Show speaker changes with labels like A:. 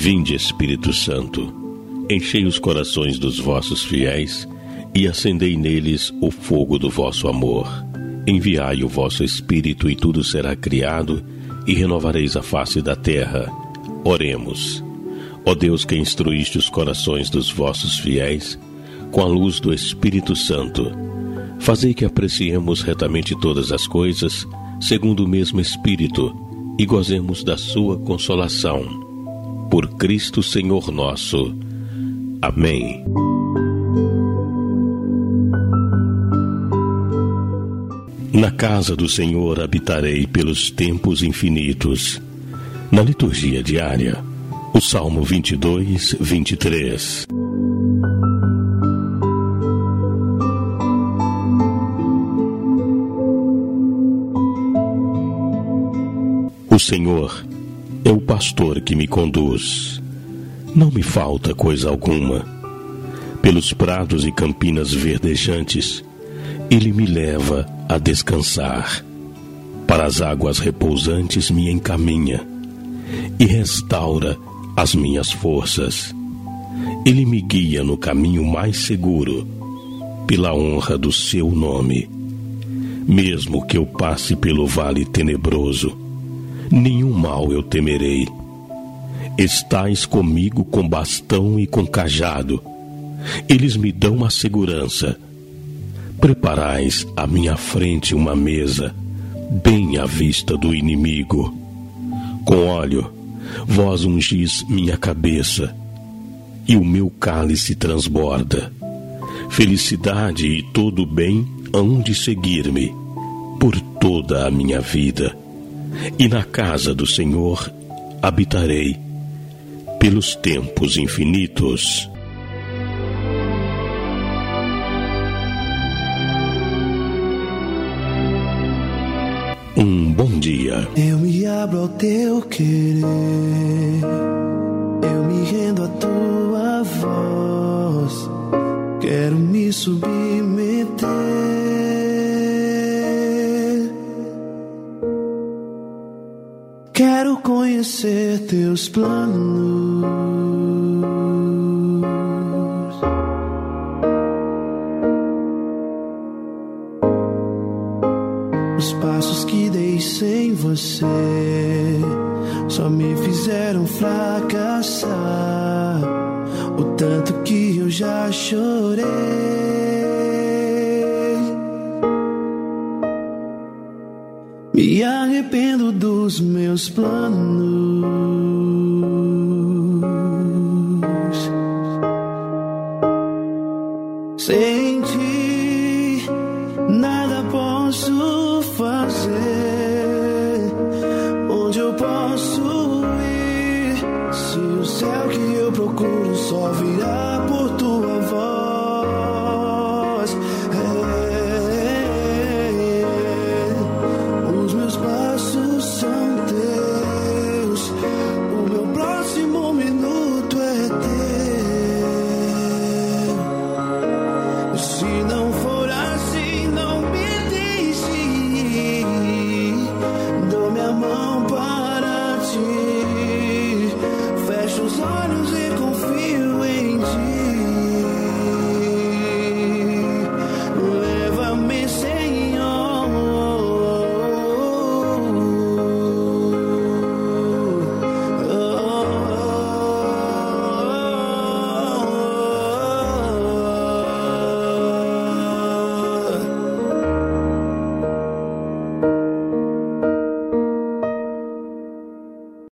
A: Vinde, Espírito Santo, enchei os corações dos vossos fiéis e acendei neles o fogo do vosso amor. Enviai o vosso Espírito e tudo será criado e renovareis a face da terra. Oremos. Ó Deus, que instruíste os corações dos vossos fiéis com a luz do Espírito Santo, fazei que apreciemos retamente todas as coisas, segundo o mesmo Espírito, e gozemos da sua consolação. Por Cristo Senhor nosso. Amém. Na casa do Senhor habitarei pelos tempos infinitos. Na liturgia diária, o Salmo 22, 23. O Senhor é o pastor que me conduz. Não me falta coisa alguma. Pelos prados e campinas verdejantes, Ele me leva a descansar. Para as águas repousantes me encaminha e restaura as minhas forças. Ele me guia no caminho mais seguro, pela honra do seu nome. Mesmo que eu passe pelo vale tenebroso, nenhum mal eu temerei. Estais comigo com bastão e com cajado. Eles me dão a segurança. Preparais à minha frente uma mesa, bem à vista do inimigo. Com óleo, vós ungis minha cabeça, e o meu cálice transborda. Felicidade e todo bem hão de seguir-me por toda a minha vida. E na casa do Senhor habitarei pelos tempos infinitos. Um bom dia.
B: Eu me abro ao teu querer, eu me rendo à tua voz, quero me submeter. Quero conhecer teus planos, os passos que dei sem você só me fizeram fracassar. O tanto que eu já chorei. Me arrependo dos meus planos. Sem ti, nada posso fazer.